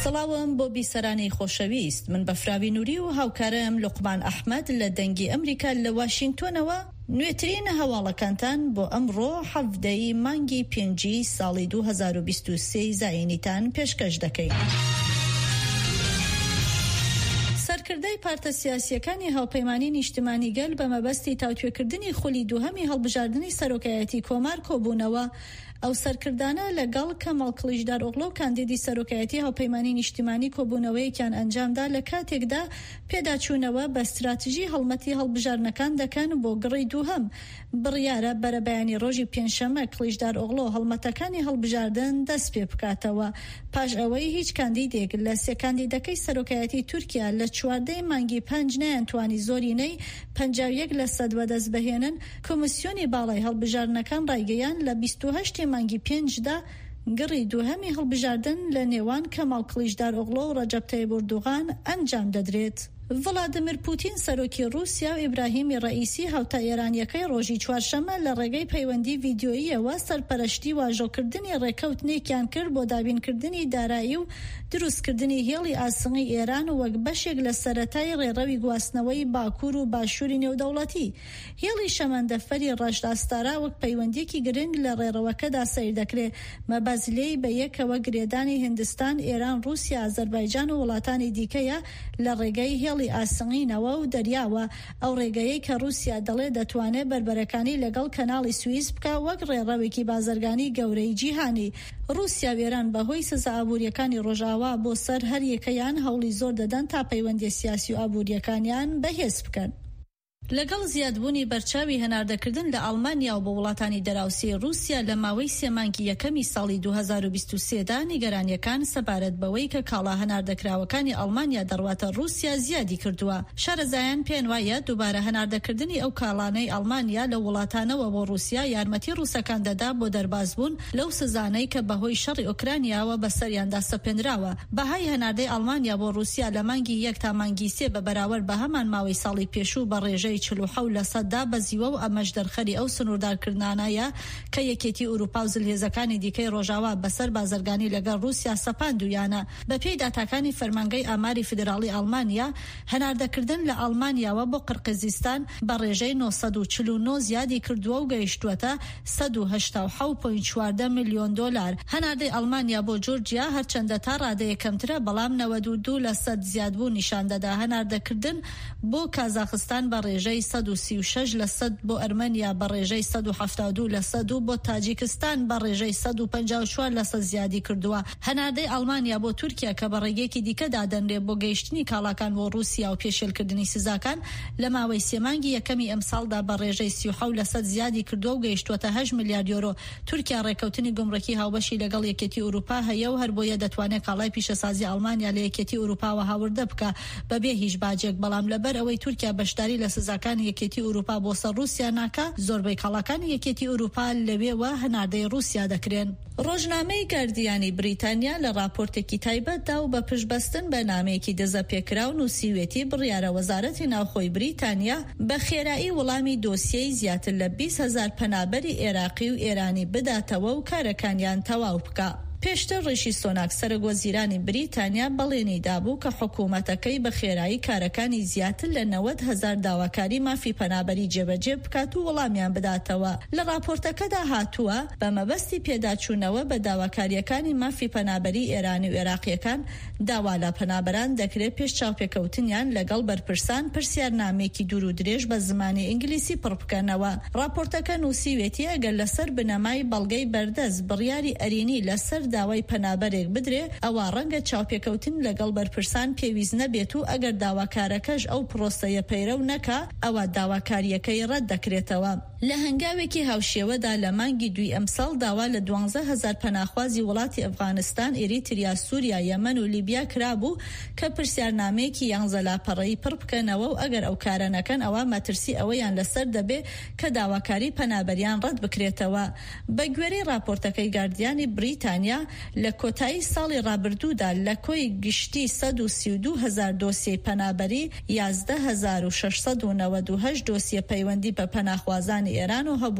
سڵاوم بۆ بیسەرانی خۆشەویست، من بەفراوی نووری و هاوکارم لوقمان ئەحمەد لە دەنگی ئەمریکا لە واشنگتۆنەوە نوێترین هەواڵەکانتان بۆ ئەمڕۆ هەڤدەی مانگی پێنجی ساڵی 2023 زاینیتان پێشکەش دەکەین. سەرکردەی پارتە سیاسیەکانی هاوپەیمانی نیشتیمانی گەل بە مەبەستی تاوتوێکردنی خولی دووهەمی هەڵبژاردننی سەرۆکایەتی کۆمار کۆبوونەوە ئەو سەرکردانە لەگەڵ کەماڵ کلیژدارۆغڵۆ و کاندیدی سەرۆکایەتی هاوپەیمانی نیشتیمانی کۆبوونەوەیەکیان ئەنجامدا لە کاتێکدا پێداچوونەوە بە استراتیژی هەڵمەتی هەڵبژارنەکان دەکەن بۆ گڕی دووهەم. بڕیارە بەرەبەیانی ڕۆژی پێنجشەممە کلیژدارۆغڵۆ هەڵمەتەکانی هەڵبژاردن دەست پێ بکاتەوە پاش ئەوەی هیچ کاندیدێک لە سێ کاندیدەکەی سەرۆکایەتی تورکیا لە 14 مانگی 5 نەیانتوانی زۆرینەی 51% بەدەست بهێنن. کۆمسیۆنی باڵای هەڵبژاردنەکان ڕایگەیان لە 28 مانگی 5دا گڕی دووهەمی هەڵبژاردن لە نێوان کەماڵ کلیژدارۆغڵۆ و ڕەجەب تایب ئەردۆغان ئەنجام دەدرێت. ڤڵادیمیر پوتین سەرۆکی رووسیا و ئیبراهیمی ڕەئیسی هاوتا ئێرانیەکەی ڕۆژی چوارشەممە لە ڕێگەی پەیوەندی ڤیدیۆییەوە سەرپەرشتی واژۆکردنی ڕێکەوتنێکیان کرد بۆ دابینکردنی دارایی و دروستکردنی هێڵی ئاسنگی ئێران و وەک بەشێک لە سەرەتای ڕێڕەوی گواستنەوەی باکوور و باشووری نێودەوڵەتی. هێڵی شەمەندەفەری ڕەشداستارا وەک پەیوەندێکی گرنگ لە ڕێڕەوەکەدا سەیر دەکرێت مەبەزلەی بە یەکەوە گرێدانی هیندستان، ئێران، رووسیا، ئازەربایجان و وڵاتانی دیکەیە لە ڕێگەی هێڵی ئاسنگینەوە و دەریاوە. ئەو ڕێگەیەی کە رووسیا دەڵێ دەتوانێت بربەرەکانی لەگەڵ کەناڵی سویس بکە وەک ڕێڕەوێکی بازرگانی گەورەی جیهانی. رووسیا و ئێران بەهۆی سزا ئابووریەکانی ڕۆژاوا بۆ سەر هەر یەکەیان هەوڵی زۆر دەدەن تا پەیوەندی سیاسی و ئابووریەکانیان بەهێز بکەن. لەگەڵ زیادبوونی بەرچاوی هەناردەکردن لە ئەڵمانیا و بە وڵاتانی دەراوسی رووسیا لە ماوەی سێمانگی یەکەمی ساڵی 2023دا نیگەرانیەکان سەبارەت بەوەی کە کاڵا هەناردەکراوەکانی ئەڵمانیا دەڕواتە رووسیا زیادی کردووە. شارەزایان پێیان وایە دووبارە هەناردەکردنی ئەو کاڵانەی ئەڵمانیا لە وڵاتانەوە بۆ رووسیا یارمەتی رووسەکان دەدا بۆ دەربازبوون لەو سزانەی کە بەهۆی شەڕی ئۆکرانیاوە بەسەریاندا سەپێنراوە. بەهای هەناردەی ئەڵمانیا بۆ رووسیا لە مانگی 1 تا مانگی 3 بە بەراورد بە هەمان ماوەی ساڵی پێشوو بە ڕێژەی 47% بەزیوە و ئەمەش دەرخەری ئەو سنووردارکردانایە کە یەکێتی ئوروپا و زلهێزەکانی دیکەی ڕۆژاوا بەسەر بازرگانی لەگەڵ رووسیا سەپاندویانە. بەپێی داتاکانی فەرمانگەی ئاماری فیدراڵی ئەڵمانیا هەناردەکردن لە ئەڵمانیاوە بۆ قرقیزستان بە ڕێژەی 949 زیادی کردووە و گەیشتووەتە 187.4 میلیۆن دۆلار. هەناردەی ئەڵمانیا بۆ جۆرجیا هەرچەندە تا ڕادەیە کەمترە بەڵام 92% زیادبوو نیشان دەدا. هەناردەکردن بۆ کازاخستان بە ڕێژەی 136% بۆ ئەرمەنیا بە ڕێژەی 172% بۆ تاجیکستان بە ڕێژەی 154% زیادی کردووە. هەناردەی ئەڵمانیا بۆ تورکیا کە بە ڕێگەیەکی دیکە دادەنرێ بۆ گەیشتنی کاڵاکان بۆ رووسیا و پێشێلکردنی سزاکان لە ماوەی سێمانگی یەکەمی ئەم ساڵدا بە ڕێژەی 37% زیادی کردووە و گەیشتووەتە 8 میلیارد یورۆ. تورکیا ڕێکەوتنی گومڕکی هاوبەشی لەگەڵ یەکێتی ئوروپا هەیە و هەر بۆیە دەتوانێت کاڵای پیشەسازی ئەڵمانیا لە یەکێتی ئوروپاوە هاوردە بکە بەبێ هیچ باجێک. بەڵام لەبەر ئەوەی تورکیا بەشداری لە سزاکانی یەکێتی ئوروپا بۆ سەر رووسیا ناکە، زۆربەی کاڵاکانی یەکێتی ئوروپا لەوێوە هەناردەی رووسیا دەکرێن. ڕۆژنامەی گاردیانی بریتانیا لە راپۆرتێکی تایبەتدا و بە پشتبەستن بە نامەیەکی دەزەپێکراو نووسیوێتی بڕیارە وەزارەتی ناوخۆی بریتانیا بە خێرایی وەڵامی دۆسیەی زیاتر لە 20,000 پەنابەری عێراقی و ئێرانی بداتەوە و کارەکانیان تەواو بکە. پێشتر ڕیشی سۆناک سەرۆکوەزیرانی بریتانیا بەڵێنی دابوو کە حکوومەتەکەی بە خێرایی کارەکانی زیاتر لە 90,000 داواکاری مافی پەنابەری جێبەجێ بکات و وەڵامیان بداتەوە. لە راپۆرتەکەدا هاتووە بە مەبەستی پێداچوونەوە بە داواکاریەکانی مافی پەنابەری ئێرانی و عێراقیەکان داوا لە پەنابەران دەکرێت پێش چاوپێکەوتنیان لەگەڵ بەرپرسان پرسیارنامێکی دوور و درێژ بە زمانی ئینگلیسی پڕ بکەنەوە. راپۆرتەکە نووسیوێتی ئەگەر لەسەر بنەمای بەڵگەی بەردەست بڕیاری ئەرینی لەسەر داوای پەنابەرێک بدرێ ئەوە ڕەنگە چاوپێکەوتن لەگەڵ بەرپرسان پێویست نەبێت و ئەگەر داواکارەکەش ئەو پرۆسەیە پەیرەو نەکا ئەوە داواکاریەکەی ڕەت دەکرێتەوە. لە هەنگاوێکی هاوشێوەدا لە مانگی دوی ئەمساڵ داوا لە 12,000 پەناخوازی وڵاتی ئەفغانستان، ئێریتریا، سووریا، یەمەن و لیبیا کرابوو کە پرسیارنامەیەکی یانزە لاپەڕەیی پڕ بکەنەوە و ئەگەر ئەو کارە نەکەن ئەوە مەترسی ئەوەیان لەسەر دەبێ کە داواکاری پەنابەریان ڕەت بکرێتەوە. بە گوێرەی راپۆرتەکەی گاردیانی بریتانیا لە کۆتایی ساڵی ڕابردوودا لە کۆی گشتی 132,000 دۆسیەی پەنابەری 11,698 دۆسیە پەیوەندی بە پەناخوازانی ئێران و